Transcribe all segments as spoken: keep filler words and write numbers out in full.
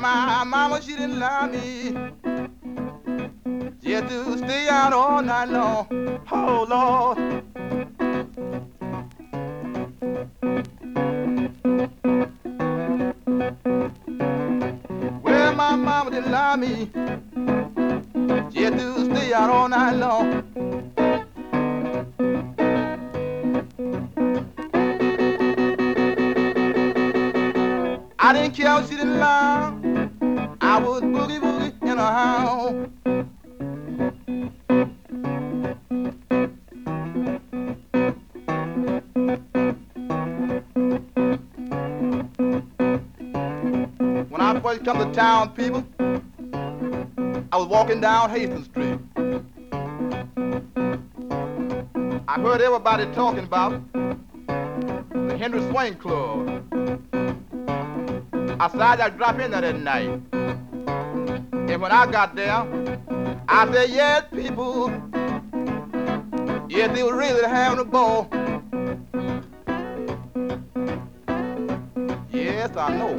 my mama, she didn't allow me just to stay out all night long. Oh, Lord. Well, my mama didn't allow me just to stay out all night long. I didn't care if she didn't allow. I was boogie woogie in a house. When I first come to town, people, I was walking down Hastings Street. I heard everybody talking about the Henry Swain Club. I decided I'd drop in there that night. And when I got there, I said, yes, people, yes, they were really having a ball. Yes, I know.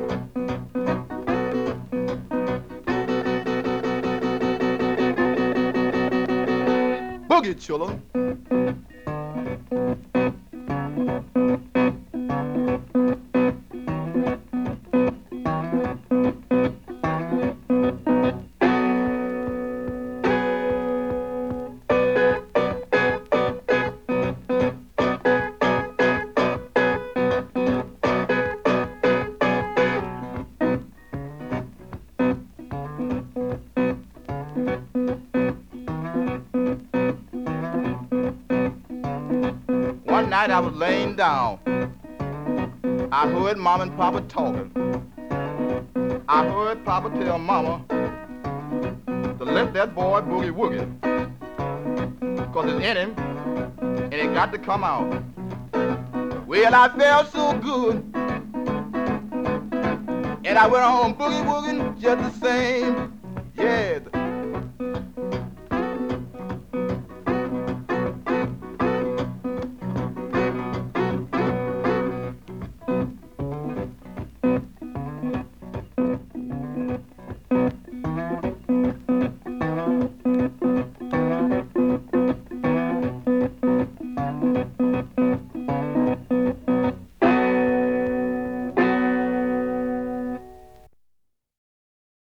Boogie, children. One night I was laying down. I heard Mama and Papa talking. I heard Papa tell Mama to let that boy boogie woogie, cause it's in him and it got to come out. Well, I felt so good, and I went on boogie wooging just the same. Yeah.